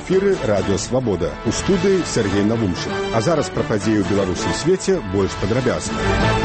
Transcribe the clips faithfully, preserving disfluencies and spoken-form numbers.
эфіры радыё Свабода. У студыі Сергей Навумчык. А зараз пра падзеі ў Беларусі і свеце больш падрабязна.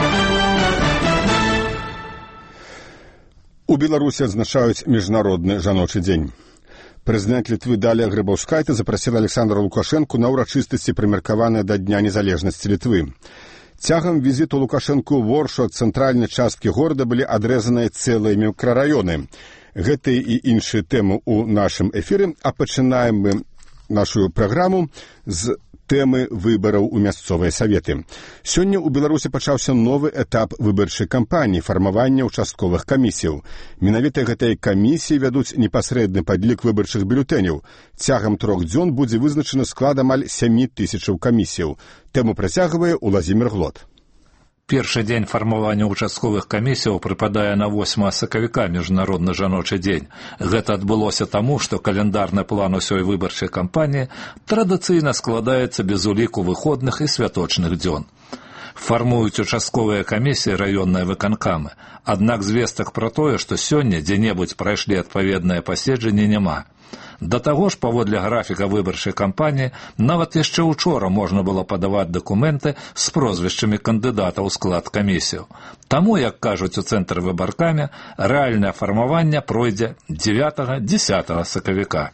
У Беларусі адзначаюць міжнародны жаночы дзень. Прэзідэнт Літвы Далія Грыбаўскайта запрасіла Александра Лукашэнку на ўрачыстасці, прымеркаваныя да Дня незалежнасці Літвы. Цягам візіту Лукашэнку ў Воршу ад цэнтральнай часткі горада былі адрэзаныя цэлыя мікрараёны. Гэтыя і іншыя тэмы ў нашым эфіры, а пачынаем мы нашу праграму з тэмы выбараў у мясцовыя саветы. Сёння ў Беларусі пачаўся новы этап выбарчай кампаніі фармавання ўчастковых камісіяў. Менавіта гэтыя камісіі вядуць непасрэдны падлік выбарчых бюлетэняў. Цягам трох дзён будзе вызначаны склад амаль сямі тысячаў камісіяў. Тэму працягвае Уладзімір Глот. Першы дзень фармавання ўчастковых камісіяў прыпадае на восьмага сакавіка, міжнародны жаночы дзень. Гэта адбылося таму, што каляндарны план усёй выбарчай кампаніі традыцыйна складаецца без уліку выходных і святочных дзён. Фармуюць участковыя камісіі раённыя выканкамы, аднак звестак пра тое, што сёння дзе-небудзь прайшлі адпаведныя паседжанні, няма. Да таго ж, паводле графіка выбарчай кампаніі, нават яшчэ ўчора можна было падаваць дакументы з прозвішчамі кандыдатаў у склад камісіяў. Таму, як кажуць у цэнтры выбаркамі, рэальнае фармаванне пройдзе дзевятага-дзесятага сакавіка.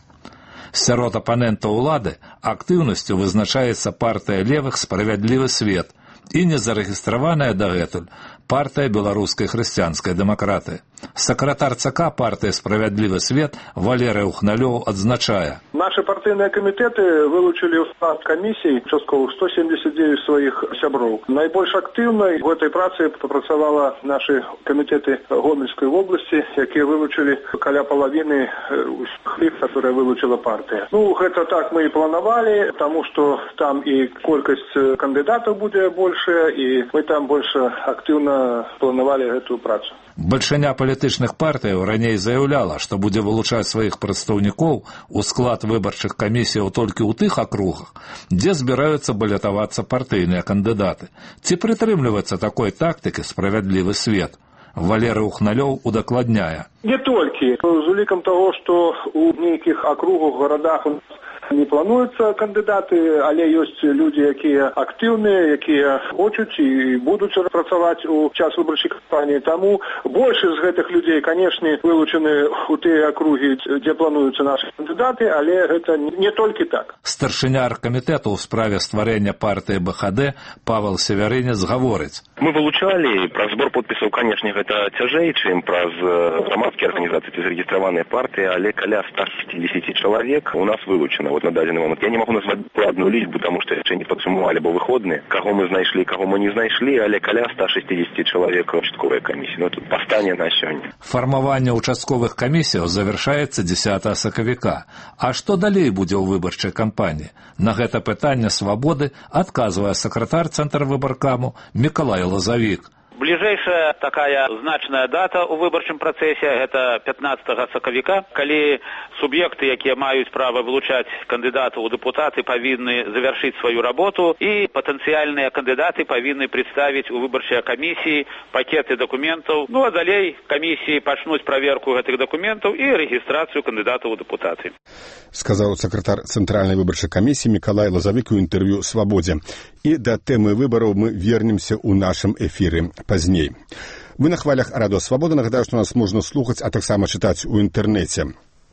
Сярод апанентаў улады актыўнасцю вызначаецца партыя левых «Справядлівы свет» і незарэгістраваная дагэтуль партыя беларускай хрысціянскай дэмакратыі. Сакратар ЦК партыі «Справядлівы свет» Валерый Ухналёў адзначае. Наши партыйныя камітэты вылучылі ў склад камісій участковых сто семьдесят девять сваіх сяброў. Найбольш актыўнай в этой працы папрацавала наши камітэты Гомельскай области, якія вылучылі каля палавіны усіх, которые вылучила партыя. Ну, гэта так мы і планавалі, таму што там і колькасць кандыдатаў будзе большая, і мы там больше актыўна планавалі гэтую працу. Бальшыня палітычных партыяў раней заяўляла, што будзе вылучаць сваіх прадстаўнікоў у склад выбарчых камісіяў толькі ў тых акругах, дзе збіраюцца балятавацца партыйныя кандыдаты. Ці прытрымліваецца такой тактыкі «Справядлівы свет»? Валерый Ухналёў удакладняе. Не толькі. З улікам таго, што ў нейкіх акругах, гарадах у нас не плануюцца кандыдаты, але ёсць людзі, якія актыўныя, якія хочуць і будуць працаваць у час выбарчай кампаніі. Таму большасць з гэтых людзей, канешне, вылучаны ў тыя акругі, дзе плануюцца нашы кандыдаты, але гэта не толькі так. Старшыня аргкамітэту ў справе стварэння партыі БХД Павел Севярынец гаворыць. Мы вылучалі, праз збор подпісаў, канешне, гэта цяжэй, чым праз грамадскія арганізацыі ці зарэгістраваныя партыі, але каля ста шестьдесят чалавек у нас вылучана. Вот на дадзены момент. Я не могу назваць адну лічбу, таму што яшчэ не падсумавалі, бо выходныя, каго мы знайшлі, каго мы не знайшлі, але каля ста шестьдесят чалавек участковай камісіі. Ну, тут пастане на сёння. Фармаванне участковых камісіяў завяршаецца дзесятага сакавіка. А што далей будзе ў выбарчай кампаніі? На гэта пытанне «Свабоды» адказвае сакратар цэнтра выбаркаму Мікалай Лазавік. Бліжэйшая такая значная дата ў выбарчым працэсе – гэта пятнаццатага сакавіка, калі суб'екты, якія маюць права вылучаць кандыдатаў у дэпутаты, павінны завяршыць сваю работу, і патэнцыяльныя кандыдаты павінны прадставіць у выбарчыя камісіі пакеты дакументаў. Ну а далей камісіі пачнуць праверку гэтых дакументаў і рэгістрацыю кандыдатаў у дэпутаты. Сказаў сакратар цэнтральнай выбарчай камісіі Мікалай Лазавік у інтэрв'ю «Свабодзе». І да тэмы выбараў мы вернемся ў нашым эфіры пазней. Вы на хвалях радыё Свабода. Нагадаю, што нас можна слухаць, а таксама чытаць у інтэрнэце.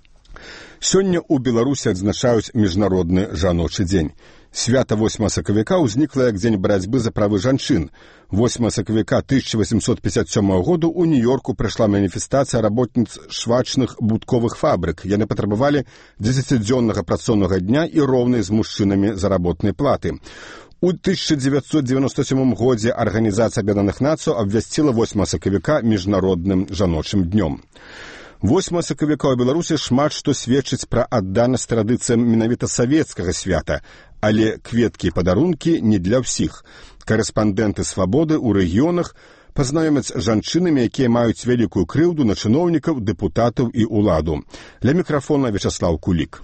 Сёння ў Беларусі адзначаюць міжнародны жаночы дзень. Свята восьмага сакавіка ўзнікла як дзень барацьбы за правы жанчын. восьмага сакавіка тысяча восемьсот пятьдесят седьмого году ў Нью-Йорку прайшла маніфестацыя работніц швачных будковых фабрык. Яны патрабавалі дзесяцідзённага працоўнага дня і роўнай з мужчынамі заработнай платы. У тысяча девятьсот девяносто седьмом годзе Арганізацыя Аб'яднаных Нацый абвясціла восьмага сакавіка міжнародным жаночым днём. восьмага сакавіка ў Беларусі шмат што сведчыць пра адданасць традыцыям менавіта савецкага свята, але кветкі і падарункі не для ўсіх. Карэспандэнты «Свабоды» ў рэгіёнах пазнаёмяць з жанчынамі, якія маюць вялікую крыўду на чыноўнікаў, дэпутатаў і ўладу. Для мікрафона Вячаслаў Кулік.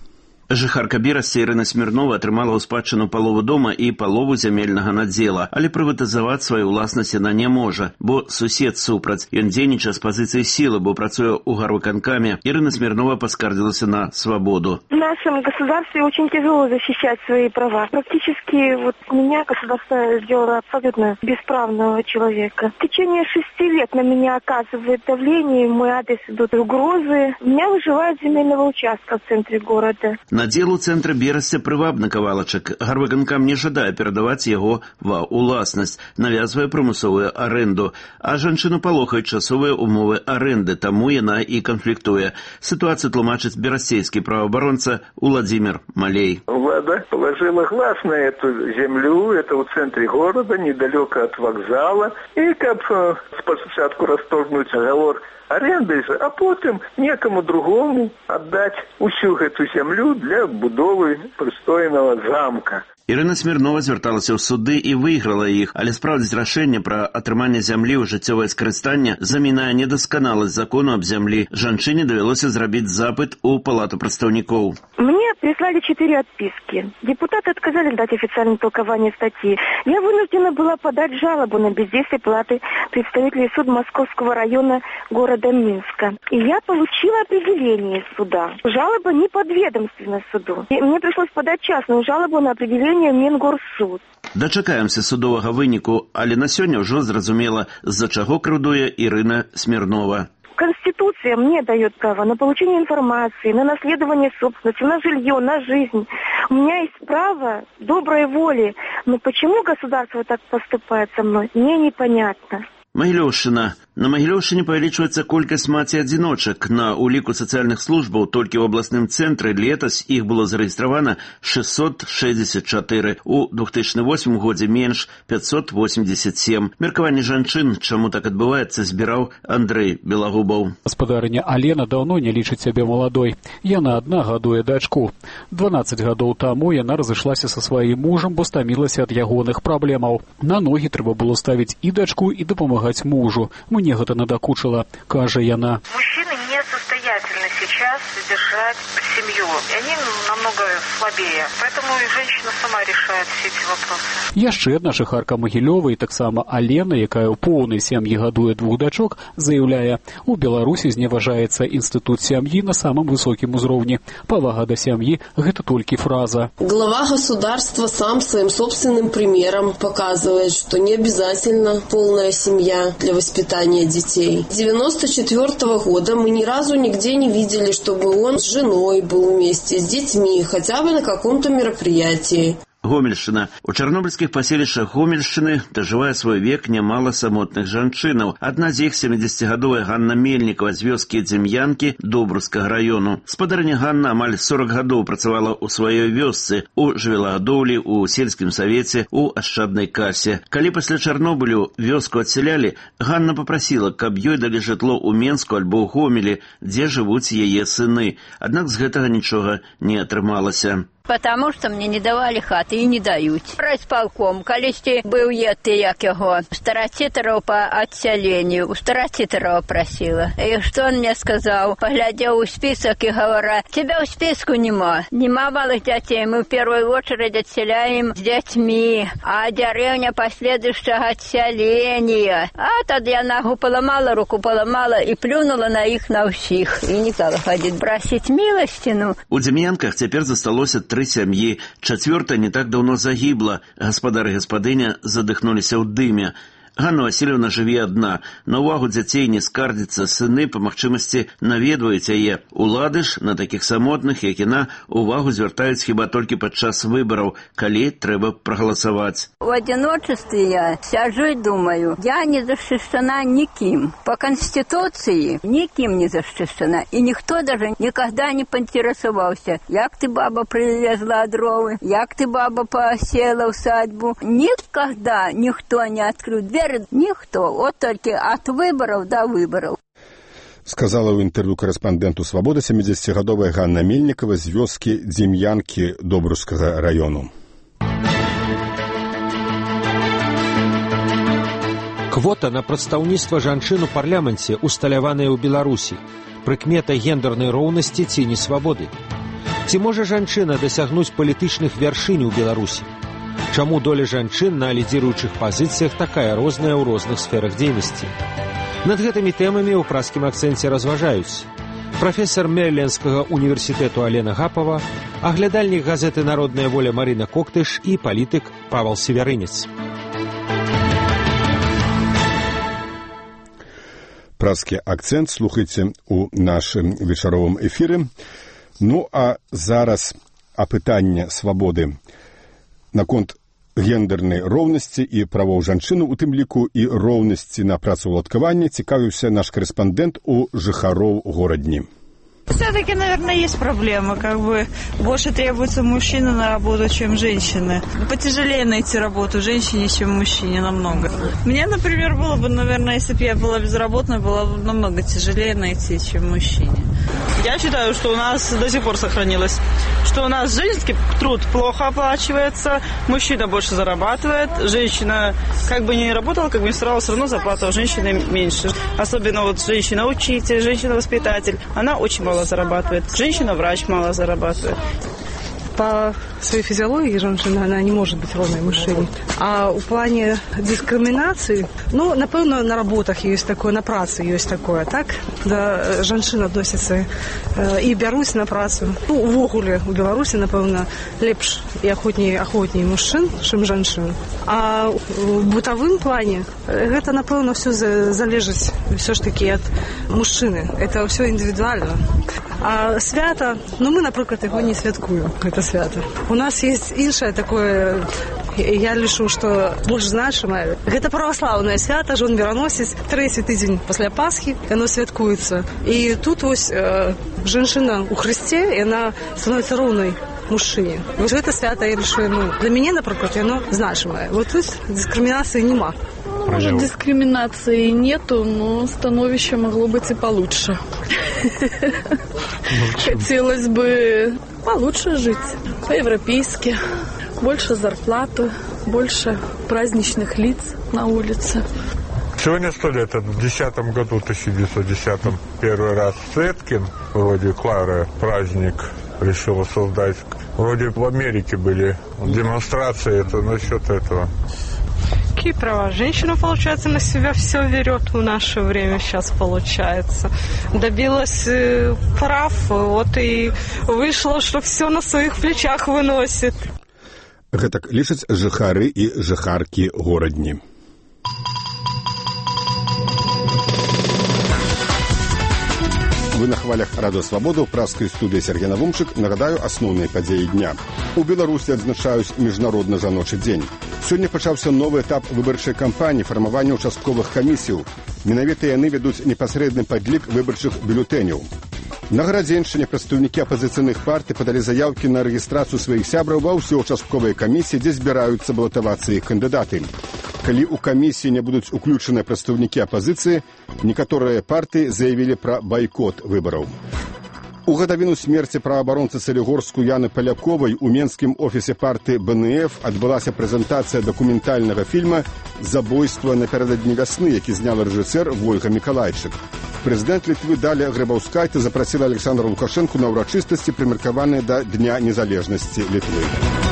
Жыхарка Берасці Ірына Смірнова атрымала ў спадчыну палову дома і палову зямельнага надзела, але прыватызаваць сваю ўласнасць яна не можа, бо сусед супраць. Ён дзейнічае з пазіцыі сілы, бо працуе ў гарвыканкаме. Ирина Смирнова поскардилась на свободу. В нашем государстве очень тяжело защищать свои права. Практически вот меня государство сделало абсолютно бесправного человека. В течение шести лет на меня оказывает давление, в мой адрес идут угрозы. Меня выживают с земельного участка в центре города. Надзел у центра Берасці прывабны кавалачак. Гарвыканкам не жадае перадаваць яго ва ўласнасць, навязвае прымусовую аренду. А жанчыну палохаюць часовыя умовы аренды, таму яна і конфликтуе. Ситуацию тлумачит берасцейский правооборонца Владимир Малей. Влада положила глаз на эту землю, это в центре города, недалеко от вокзала. И как спочатку расторгнуть договор аренды, а потом некому другому отдать усю эту землю для будовы пристойного замка. Ірына Смірнова звярталася ў суды і выйграла іх, але спраўдзіць рашэнне пра атрыманне зямлі ў жыццёвае скарыстанне замінае недасканаласць закону аб зямлі. Жанчыне давялося зрабіць запыт у палату прадстаўнікоў. Мне прислали четыре отписки. Депутаты отказали дать официальное толкование статьи. Я вынуждена была подать жалобу на бездействие палаты представителей суда Московского района города Минска. И я получила определение суда. Жалоба не подведомственна суду. И мне пришлось подать частную жалобу на определение Мингорсуд. Дачакаемся судовага выніку, але на сёння ўжо зразумела, з-за чаго крыўдуе Ірына Смірнова. Конституция мне дает право на получение информации, на наследование собственности, на жилье, на жизнь. У меня есть право доброй воли. Но почему государство так поступает со мной, мне непонятно. Магілёўшчына. На Магілёўшчыне павялічваецца колькасць маці-адзіночак. На уліку сацыяльных службаў толькі ў абласным цэнтры летась іх было зарэгістравана шестьсот шестьдесят четыре. У две тысячи восьмым годзе менш пятьсот восемьдесят семь. Меркаванне жанчын, чаму так адбываецца, збіраў Андрэй Белагубаў. Гаспадарыня Алена даўно не лічыць сябе маладой. Яна адна гадуе дачку. дванаццаць гадоў таму яна разышлася са сваім мужам, бо стамілася ад ягоных праблемаў. На ногі трэба было ставіць і дачку, і дапамагаць мужу. Мне гэта надакучыла, кажа яна. Мужчины не состоятельны сейчас содержать семью. И они намного слабее. Поэтому и женщина сама решает все эти вопросы. Яшчэ адна жыхарка Магілёва і таксама Алена, якая ў поўнай сям'і гадуе двух дачок, заяўляе, у Беларусі зневажаецца інстытут сям'і на самым высокім узроўні. Павага да сям'і – гэта толькі фраза. Глава государства сам своим собственным примером показывает, что не обязательно полная семья для воспитания детей. С девяносто четвёртого года мы ни разу нигде не видели, чтобы он с женой был вместе, с детьми, хотя бы на каком-то мероприятии. Гомельшчына. У чарнобыльскіх паселішчах Гомельшчыны дажывае свой век нямала самотных жанчынаў. Адна з іх сямідзесяцігадовая Ганна Мельнікова з вёскі Дзем'янкі Добруцкага раёну. Спадарыня Ганна амаль сорок гадоў працавала ў сваёй вёсцы, у жывёлагадоўлі, у сельскім савеце, у ашчаднай касе. Калі пасля Чарнобылю вёску адсялялі, Ганна папрасіла, каб ёй далі жытло ў Менску альбо ў Гомелі, дзе жывуць яе сыны. Аднак з гэтага нічога не атрымалася. Потому что мне не давали хаты и не дают. Райсполком, колесте был я ты, як его, Старотитерова по отселению, у Старотитерова просила. И что он мне сказал? Поглядел в список и говоря, тебя в списку нема. Нема малых детей, мы в первую очередь отселяем с детьми, а деревня последующего отселения. А тогда я ногу поломала, руку поломала и плюнула на их на всех. И не стала ходить бросить милостину. У Демьянках теперь засталось три сям'і. Чацвёртая не так даўно загібла. Гаспадар і гаспадыня задыхнуліся ў дыме. Ганна Васильевна жыве адна. На ўвагу дзяцей не скардзіцца, сыны па магчымасці наведваюць яе. Улады ж на такіх самотных, як яна, увагу звяртаюць хіба толькі падчас выбараў, калі трэба прагаласаваць. В одиночестве я сяжу и думаю, я не защищена никем. По Конституции никем не защищена. И никто даже никогда не поинтересовался, як ты, баба, привезла дровы, як ты, баба, посела усадьбу. Никогда никто не открыл дверь. Никто, вот только от выборов до выборов. Сказала ў інтэрв'ю корэспандэнту «Свабоды» сямідзесяцігадовая Ганна Мельнікова з вёскі Дзем'янкі Добруцкага раёну. Квота на прадстаўніцтва жанчын у парламенце усталяваная ў Беларусі. Прыкмета гендернай роўнасці ці не свабоды. Ці можа жанчына дасягнуць палітычных вяршынь у Беларусі? Чаму доля жанчын на лідзіруючых пазіцыях такая розная ў розных сферах дзейнасці? Над гэтымі тэмамі ў праскім акцэнце разважаюць прафесар Мэриленскага універсітэту Алена Гапова, аглядальнік газеты «Народная воля» Марина Коктыш і палітык Павел Северынец. Праскі акцэнт слухайце ў нашым вечаровым эфіры. Ну, а зараз апытанне свабоды наконт гендернай роўнасці і правоў жанчыны, у тым ліку і роўнасці на працаўладкаванне, цікавіўся наш корэспандэнт у жыхароў горадні. Все-таки, наверное, есть проблема, как бы больше требуется мужчины на работу, чем женщины. Потяжелее найти работу женщине, чем мужчине намного. Мне, например, было бы, наверное, если бы я была безработной, было бы намного тяжелее найти, чем мужчине. Я считаю, что у нас до сих пор сохранилось, что у нас женский труд плохо оплачивается, мужчина больше зарабатывает, женщина как бы не работала, как бы не старалась, все равно зарплата у женщины меньше. Особенно вот женщина-учитель, женщина-воспитатель, она очень мало зарабатывает. Женщина-врач мало зарабатывает. По своей физиологии женщина, она не может быть ровной мужчине. А в плане дискриминации, ну, напевно, на работах есть такое, на праце есть такое, так? Да, женщина относится э, и берусь на працу. Ну, в огуле у Беларуси, напевно, лепш и охотнее, охотнее мужчин, чем женщин. А в бытовом плане это, напевно, все залежит все ж таки от мужчины. Это все индивидуально. А свято, ну, мы, например, его не святкуем, это свято. У нас есть іншае такое, я лишу, что больше значимое. Это православное свято, Жон Мироносец, третий тыдзень после Пасхи, оно святкуется. И тут вот э, женщина у Христе, и она становится ровной мужчине. Вот это свято, я лишу, ну, для меня, например, оно значимое. Вот тут дискриминации нема. Может, дискриминации нету, но становище могло быть и получше. Хотелось бы получше жить, по-европейски, больше зарплаты, больше праздничных лиц на улице. Сегодня сто лет, в десятом году, тысяча девятьсот десятом, первый раз Светкин, вроде Клара, праздник решила создать. Вроде в Америке были демонстрации, это насчет этого. Какие права? Женщина, получается, на себя все берет в наше время сейчас, получается. Добилась э, прав, вот и вышло, что все на своих плечах выносит. Гэтак лічаць жыхары і жыхаркі горадні. Вы на хвалях Радио Свобода, в праскай студыі Сергей Навумчык. Нагадаю асноўныя падзеі дня. У Беларусі адзначаюць міжнародны жаночы дзень. Сёння пачаўся новы этап выбарчай кампаніі фармавання участковых камісіяў. Менавіта яны вядуць непасрэдны падлік выбарчых бюлетэняў. На гарадзеншчыне прадстаўнікі апазіцыйных партый падалі заяўкі на рэгістрацыю сваіх сябраў ва ўсе участковыя камісіі, дзе збіраюцца балатавацца іх кандыдаты. Калі ў камісіі не будуць уключаны прадстаўнікі апазіцыі, некаторыя партыі заявілі пра байкот выбараў. У гадавіну смерці праваабаронцы Салігорску Яны Паляковай у менскім офісе партыі Бэ Эн Эф адбылася прэзентацыя дакументальнага фільма «Забойства напярэдадні вясны», які зняла рэжысэр Вольга Мікалайчык. Прэзідэнт Літвы Далія Грыбаўскайта запрасіла Александра Лукашэнку на ўрачыстасці, прымеркаваныя да Дня незалежнасці Літвы.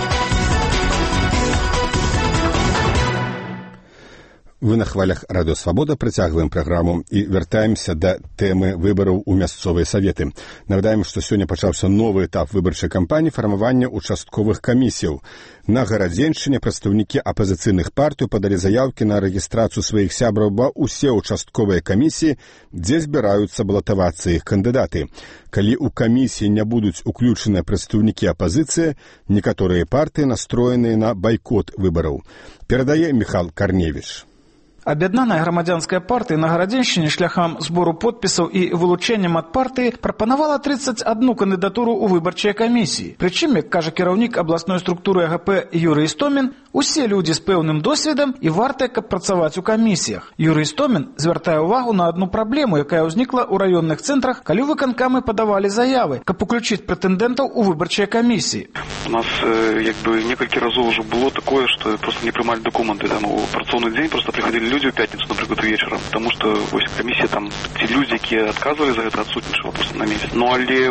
Вы на хвалях Радио Свобода, працягваем праграму і вяртаемся да тэмы выбараў у мясцовыя саветы. Нагадаем, што сёння пачаўся новы этап выбарчай кампаніі фармавання участковых камісіяў. На гарадзеншчыне прадстаўнікі апазіцыйных партый падалі заяўкі на рэгістрацыю сваіх сябраў ва ўсе участковыя камісіі, дзе збіраюцца балатавацца іх кандыдаты. Калі ў камісіі не будуць уключаныя прадстаўнікі апазіцыі, некаторыя партыі настроеныя на байкот выбараў. Перадае Міхал Карневіч. Аб'яднаная грамадзянская партыя на гарадзеншчыне шляхам збору подпісаў і вылучэннем ад партыі прапанавала тридцать одну кандыдатуру ў выбарчыя камісіі. Прычым, як кажа кіраўнік абласной структуры А Г П Юрый Істомін, усе людзі з пэўным досведам і вартыя, каб працаваць у камісіях. Юрый Істомін звяртае ўвагу на одну праблему, якая ўзнікла ў раённых цэнтрах, калі выканкамы падавалі заявы, каб уключыць прэтэндэнтаў у выбарчыя камісіі. У нас э, як бы некалькі разоў уже было такое, што просто не прымалі документы. Там у працоўны дзень просто прыходзілі людзі ў пятніцу, напрыклад, вечарам, потому что вось камісія там ці людзі, якія адказвалі за гэта, адсутнічала просто на месяц. Ну але вось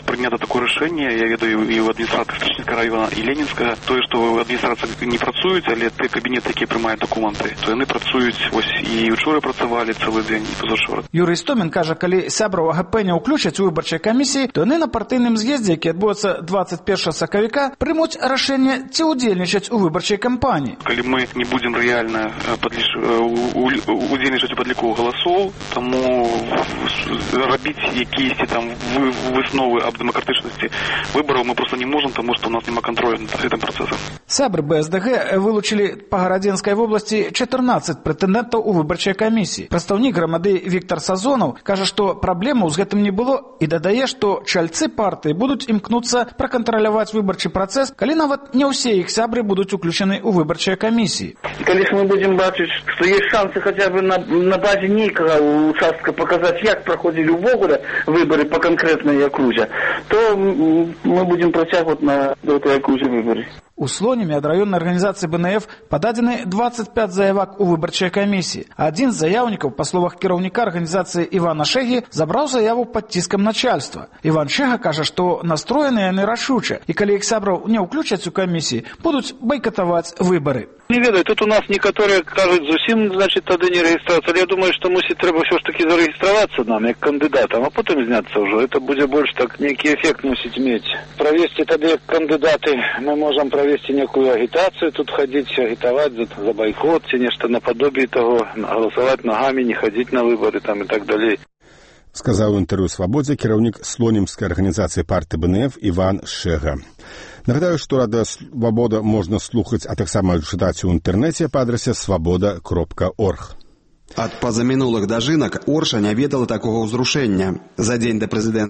прынята такое рашэнне, я ведаю і ў адміністрацыі Стрычніцкага района і Ленінскага, тое, што ў адміністрацыі не працуюць, але тыя кабінеты, якія прымаюць дакументы, то яны працуюць, вось і учора працавалі цэлы дзень, і пазаўчора. Юрый Істомін кажа, калі сябраў АГП не ўключаць у выбарчай камісіі, то яны на партыйным з'ездзе, які адбудзецца дваццаць першага сакавіка, прымуць рашэнне, ці ўдзельнічаць у выбарчай кампаніі. Калі мы не будзем рэальна падліч... удзельнічаць у падліку галасоў, таму рабіць якіясьці там высновы аб дэмакратычнасці выбараў мы проста не можам, таму што у нас няма кантролю над гэтым працэсам. Сябры БСДГ вылучылі па Гарадзенскай вобласці чатырнаццаць прэтэндэнтаў у выбарчай камісіі. Прадстаўнік грамады Віктар Сазонаў кажа, што праблемаў з гэтым не было і дадае, што чальцы партыі будуць імкнуцца пракантраляваць выбарчы працэс, калі нават не ўсе іх сябры будуць уключаны ў выбарчыя камісіі. Калі ж мы будзем бачыць, што ёсць шансы хаця бы на, на базе нейкага участка паказаць, як праходзілі ўвогуле выбары па канкрэтнай акрузе, то мы будем працягваць на этой акрузе выборы. У Слоніме ад раённай арганізацыі БНФ пададзены дваццаць пяць заявак у выбарчай камісіі. Адзін з заяўнікаў, па словах кіраўніка арганізацыі Івана Шэгі, забраў заяву пад ціскам начальства. Іван Шэга кажа, што настроены яны рашуча, і калі іх сябраў не ўключаць у камісіі, будуць байкатаваць выбары. Не ведаю, тут у нас некаторыя кажуць зусім, значит, тады не рэгістрацыя, але я думаю, што мусіць трэба ўсё ж таки зарэгістравацца нам як кандыдатам, а потым зняцца ўжо. Это будзе больш так нейкі эфект мусіць мець. Правесці тады як кандыдаты мы можам правесці некую агітацыю, тут хадзіць агітаваць за, за байкот ці нешта нападобие таго, галасаваць нагамі, не хадзіць на выбары там і так далей. Сказаў у інтэрв'ю «Свабодзе» кіраўнік слонімскай арганізацыі партыі БНФ Іван Шэга. Нагадаю, што Рада Свабода можна слухаць, а таксама чытаць у інтэрнэце па адрасе свабода кропка орг. Ад пазамінулых дажынак Орша не ведала такога ўзрушэння. За дзень да прэзідэнта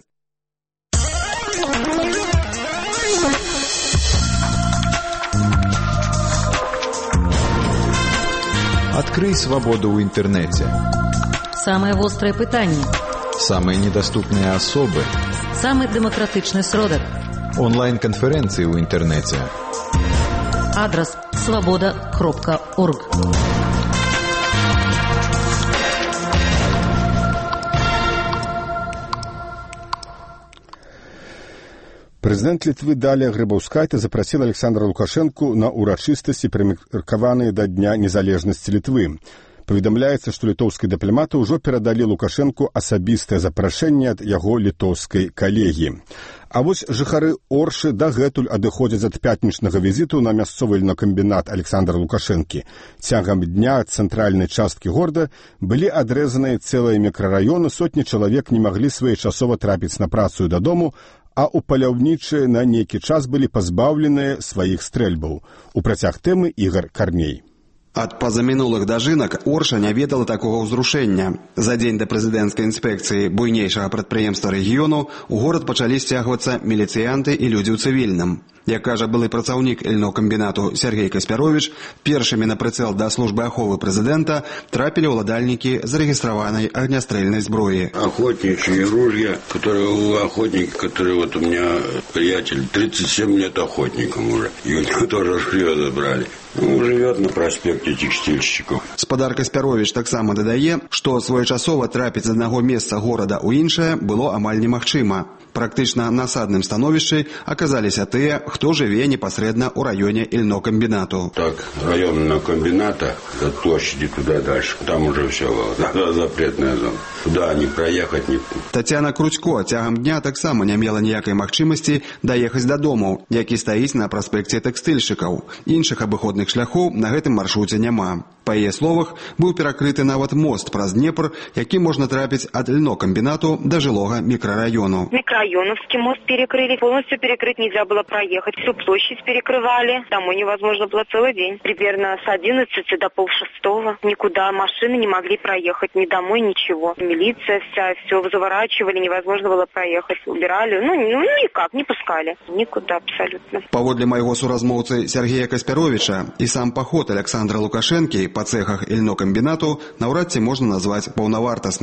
Открый свободу в интернете. Самые острые пытания. Самые недоступные особы. Самый демократичный сродок. Онлайн-конференции в интернете. Адрес свобода кропка орг. Прэзідэнт Літвы Далія Грыбаўскайта запрасіла Александра Лукашэнку на урачыстасці, прымеркаваныя да Дня незалежнасці Літвы. Паведамляецца, што літоўскія дыпламаты ўжо перадалі Лукашэнку асабістае запрашэнне ад яго літоўскай калегі. А вось жыхары Оршы дагэтуль адыходзяць ад пятнічнага візіту на мясцовы льнокамбінат Александра Лукашэнкі. Цягам дня ад цэнтральнай часткі горада былі адрэзаныя цэлыя мікрараёны, сотні чалавек не маглі своечасова трапіць на працу дадому, а ў паляўнічыя на нейкі час былі пазбаўленыя сваіх стрэльбаў. У працяг тэмы Ігар Карней. Ад пазамінулых дажынак Орша не ведала такога ўзрушэння. За дзень да прэзідэнцкай інспекцыі буйнейшага прадпрыемства рэгіёну ў горад пачалі сцягвацца міліцыянты і людзі ў цывільным. Як кажа былы працаўнік льнокамбінату Сергей Каспяровіч, першымі на прыцэл да службы аховы прэзідэнта трапілі ўладальнікі зарэгістраванай агнястрэльнай зброі. Охотничьи ружья, которые у охотника, который вот у меня приятель, тридцать семь лет охотником уже. И у него тоже ружье забрали. Он живет на проспекте Текстильщиков. Спадар Каспяровіч таксама дадае, што своечасова трапіць з аднаго месца горада ў іншае было амаль немагчыма. Практычна на асадным становішчы аказаліся тыя, хто жыве непасрэдна ў раёне льнокамбінату. Так, район льнокамбината, от площади туда дальше, там уже все, запретная зона. Туда не проехать, не... Тацяна Крудзько цягам дня таксама не мела ніякай магчымасці даехаць дадому, які стаіць на праспекце тэкстыльшчыкаў. Іншых абыходных шляхоў на гэтым маршруце няма. Па яе словах, быў перакрыты нават мост праз Днепр, які можна трапіць ад льнокамбінату да жылога мікрараёну. Микрорайоновский мост перекрыли, полностью перекрыть нельзя было проехать. Всю площадь перекрывали, домой невозможно было целый день. Примерно с одиннадцати до полшестого. Никуда машины не могли проехать, ни домой, ничего. Милиция вся, все заворачивали, невозможно было проехать. Убирали, ну, ну никак, не пускали. Никуда абсолютно. Паводле майго суразмоўцы Сергея Каспяровича і сам паход Александра Лукашэнкі па цэхах льнокамбінату наўрад ці можна назваць паўнавартасным.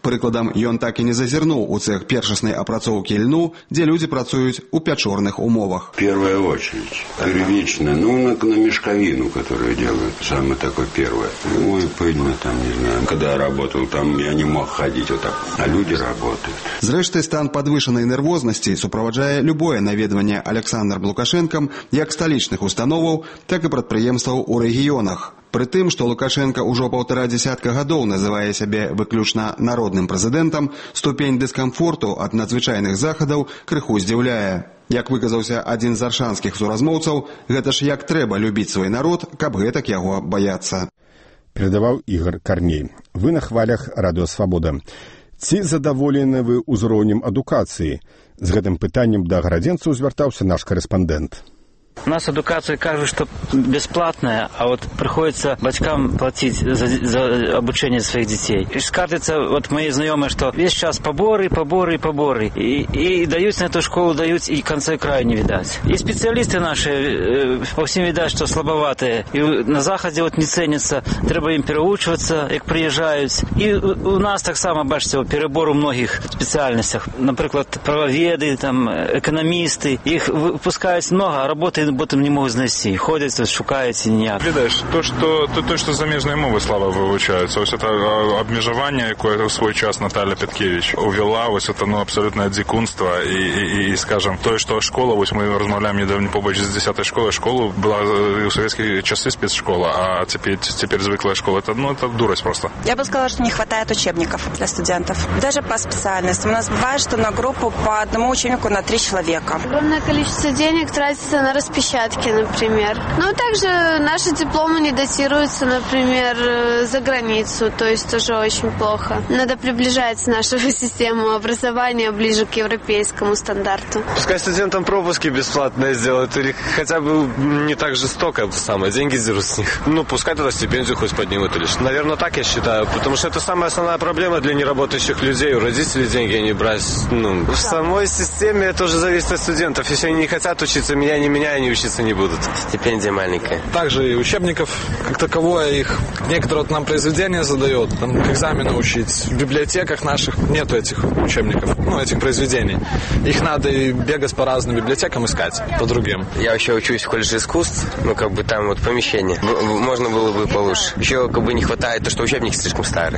Прыкладам, ён так і не зазірнуў у цех першаснай апрацоўкі льну, дзе людзі працуюць у пячорных умовах. Первая очередь, первичная, ну, на, на мешковину, которую делают, самое такое первое. Ой, пыльно там, не знаю. Когда я работал, там я не мог ходить вот так, а люди работают. Зрэшты, стан падвышанай нервознасці суправаджае любое наведванне Александром Лукашэнкам як сталічных установаў, так і прадпрыемстваў у рэгіёнах. Пры тым, што Лукашенка ўжо паўтара дзесятка гадоў называе сябе выключна народным прэзідэнтам, ступень дыскамфорту ад надзвычайных захадаў крыху здзіўляе. Як выказаўся адзін з аршанскіх суразмоўцаў, гэта ж як трэба любіць свой народ, каб гэтак яго баяцца. Перадаваў Ігор Карней. Вы на хвалях Радыё Свабода. Ці задаволены вы ўзроўнем адукацыі? З гэтым пытаннем да гарадзенцаў звяртаўся наш корэспандэнт. У нас эдукация, кажется, что бесплатная, а вот приходится батькам платить за, за обучение своих детей. И скажется, вот мои знакомые, что весь час поборы, поборы, поборы. И, и дают на эту школу, дают, и конца и края не видать. И специалисты наши, э, по всем видать, что слабоватые. И на Заходе вот не ценятся, треба им переучиваться, как приезжают. И у, у нас так само, бачите, перебор у многих специальностях. Например, правоведы, там, экономисты. Их выпускают много, а работы потом не могут знайти. Ходят, шукають ніяк. Видиш, то, що, то, то, що заміжні мови, слава, вивчаються. Ось це обмежування, яке в свій час Наталя Петкевич увела, ось це, ну, абсолютне дикунство. І, і, і, скажем, то, що школа, ось ми розмовляємо недавно побач з десятой школи, школа була в советские часы спецшкола, а теперь, теперь звыклая школа. Это, ну, это дурость просто. Я бы сказала, что не хватает учебников для студентов. Даже по специальностям. У нас бывает, что на группу по одному учебнику на три человека. Огромное количество денег тратится на распечатки, например. Но также наши дипломы не датируются, например, за границу, то есть тоже очень плохо. Надо приближать нашу систему образования ближе к европейскому стандарту. Пускай студентам пропуски бесплатные сделают, или хотя бы не так жестоко, самое, деньги дерут с них. Ну, пускай тогда стипендию хоть поднимут или что. Наверное, так я считаю, потому что это самая основная проблема для неработающих людей. У родителей деньги не брать. Ну, в самой системе это уже зависит от студентов. Если они не хотят учиться, меня не меня, они учиться не будут. Стипендия маленькая. Также и учебников, как таковое, их некоторые вот нам произведения задают, там экзамены учить. В библиотеках наших нету этих учебников, ну, этих произведений. Их надо и бегать по разным библиотекам искать, по другим. Я вообще учусь в колледже искусств, ну, как бы там вот помещение. Можно было бы получше. Еще как бы не хватает то, что учебники слишком старые.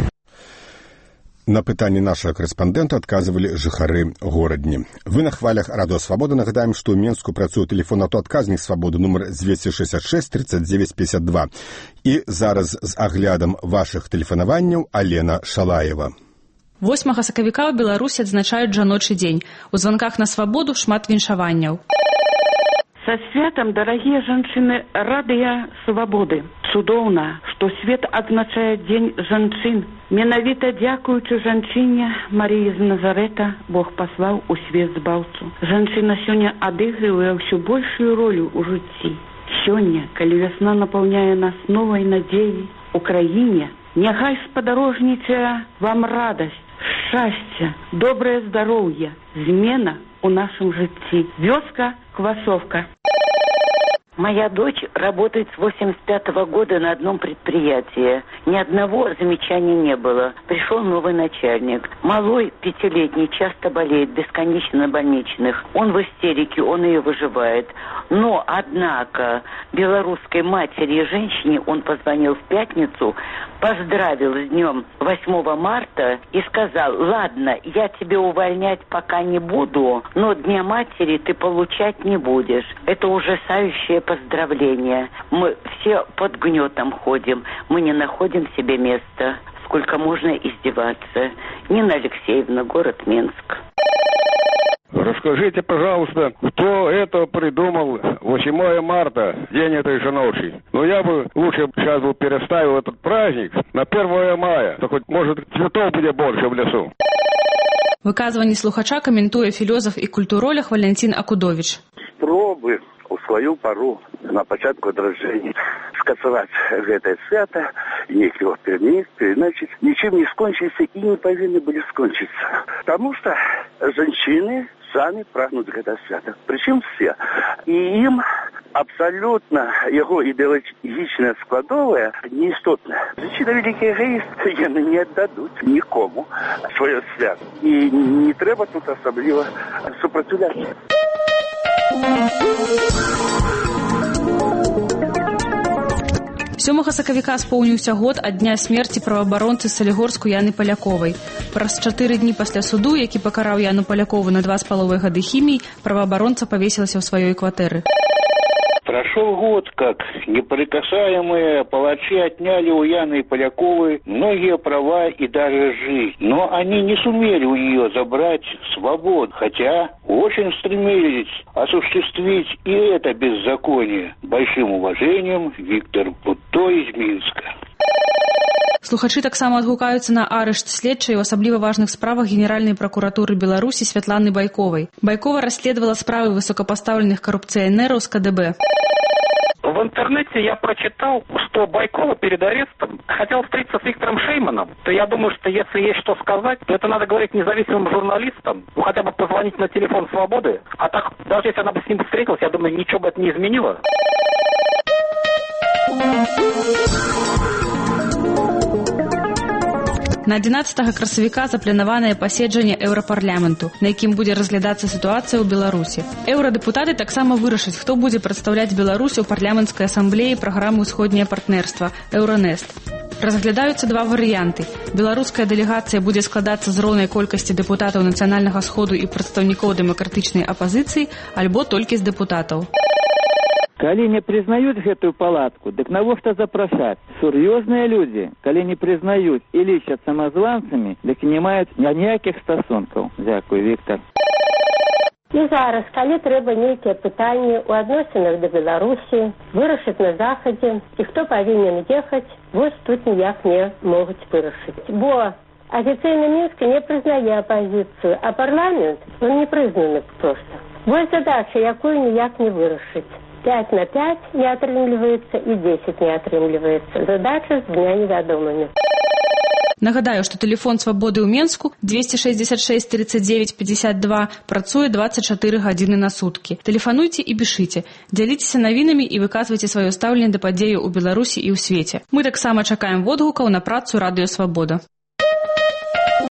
На пытанні нашага корэспандэнта адказвалі жыхары горадні. Вы на хвалях Радыё Свабода. Нагадаем, што ў Менску працуе тэлефон аўтаадказнік Свабоды нумар двести шестьдесят шесть тридцать девять пятьдесят два. І зараз з аглядам вашых тэлефанаванняў Алена Шалаева. восьмага сакавіка ў Беларусі адзначаюць жаночы дзень. У званках на свабоду шмат віншаванняў. Со святом, дорогие женщины, радыё свободы. Цудоўна, што свет адзначае дзень жанчын. Менавіта дзякуючы жанчыне Марыі з Назарэта Бог паслаў у свет збаўцу. Жанчына сёння адыгрывае ўсё большую ролю ў жыцці. Сёння, калі вясна напаўняе нас новай надзеяй, у краіне няхай спадарожнічае вам радасць, шчасце, добрае здароўе, змена у нашем житті. Вёска, Квасовка. Моя дочь работает с восемьдесят пятого года на одном предприятии. Ни одного замечания не было. Пришел новый начальник. Малой, пятилетний, часто болеет, бесконечно больничных. Он в истерике, он ее выживает. Но, однако, белорусской матери и женщине он позвонил в пятницу, поздравил с днем восьмого марта и сказал: ладно, я тебя увольнять пока не буду, но Дня матери ты получать не будешь. Это ужасающее поздравление. Мы все под гнетом ходим, мы не находим себе места. Сколько можно издеваться? Нина Алексеевна, город Минск. Расскажите, пожалуйста, кто это придумал восьмое марта, день этой же ночи? Ну, я бы лучше сейчас бы переставил этот праздник на первое мая. То хоть, может, цветов будет больше в лесу. Выказыванне слухача каментуе філёзаф і культуролог Валентин Акудович. Спробы у свою пару на пачатку адраджэння скасаваць гэтае свята, неяк его перенести, переначить, ничем не скончился и не повинны были скончиться. Потому что женщины сами прагнут гэта свята. Причем все. И им абсолютно его идеологичная складовая неистотная. Причина великий эгоист, яны не отдадут никому свое свято. И не треба тут особливо сопротивляться. сёмага сакавіка споўніўся год ад дня смерці праваабаронцы Салігорску Яны Паляковай. Праз чатыры дні пасля суду, які пакараў Яну Палякову на два з паловай гады хімій, праваабаронца павесілася ў сваёй кватэры. Прошел год, как неприкасаемые палачи отняли у Яны Поляковой многие права и даже жизнь. Но они не сумели у нее забрать свободу, хотя очень стремились осуществить и это беззаконие. Большим уважением, Виктор Путто из Минска. Слухачы таксама адгукаюцца на арышт следчай у асабліва важных справах Генеральнай пракуратуры Беларусі Святланы Байковай. Байкова расследовала справы высокопоставленных коррупционеров с ка дэ бэ. В интернете я прочитал, что Байкова перед арестом хотел встретиться с Виктором Шейманом. То я думаю, что если есть что сказать, то это надо говорить независимым журналистам, ну хотя бы позвонить на телефон Свободы. А так, даже если она бы с ним встретилась, я думаю, ничего бы это не изменило. На адзінаццатага красавіка запланаванае паседжанне еўрапарламенту, на якім будзе разглядацца сітуацыя ў Беларусі. Еўрадэпутаты таксама вырашаць, хто будзе прадстаўляць Беларусь у парламенцкай асамблеі праграмы ўсходняе партнерства Еўранест. Разглядаюцца два варыянты. Беларуская дэлегацыя будзе складацца з роўнай колькасці дэпутатаў нацыянальнага сходу і прадстаўнікоў дэмакратычнай апазіцыі, альбо толькі з дэпутатаў. Калі не признают гэтую палатку, дык навошта запрашаць? Сур'ёзныя людзі, калі не признаюць і лічаць самазванцамі, дык не маюць ніякіх стасункаў. Дзякуй, Віктор. І зараз, калі трэба нейкія пытанні ў адносінах да Беларусі, вырашыць на захадзе, і хто павінен ехаць, вось тут ніяк не могуць вырашыць. Бо афіцыйна Мінск не прызнае апазіцыю, а парламент, он не прызнаны проста. Вось задача, якую ніяк не вырашыць. пять на пять не атрымліваецца і десять не атрымліваецца. Задача з дня невядомымі. Нагадаю, што тэлефон Свабоды ў Менску двести шестьдесят шесть тридцать девять пятьдесят два працуе двадцать чатыры гадзіны на суткі. Тэлефануйце і пішыце, дзяліцеся навінамі і выказвайце сваё стаўленне да падзеяў у Беларусі і ў свеце. Мы таксама чакаем водгукаў на працу Радыё Свабода.